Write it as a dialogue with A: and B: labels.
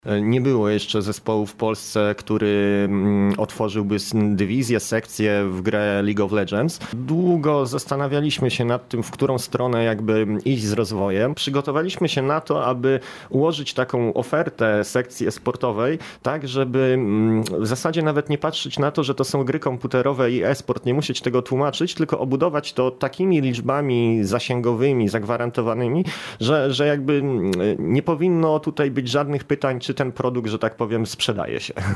A: Nie było jeszcze zespołu w Polsce, który otworzyłby dywizję, sekcję w grę League of Legends. Długo zastanawialiśmy się nad tym, w którą stronę jakby iść z rozwojem. Przygotowaliśmy się na to, aby ułożyć taką ofertę sekcji sportowej, tak żeby w zasadzie nawet nie patrzeć na to, że to są gry komputerowe i e-sport, nie musieć tego tłumaczyć, tylko obudować to takimi liczbami zasięgowymi, zagwarantowanymi, że jakby nie powinno tutaj być żadnych pytań, czy ten produkt, że tak powiem, sprzedaje się.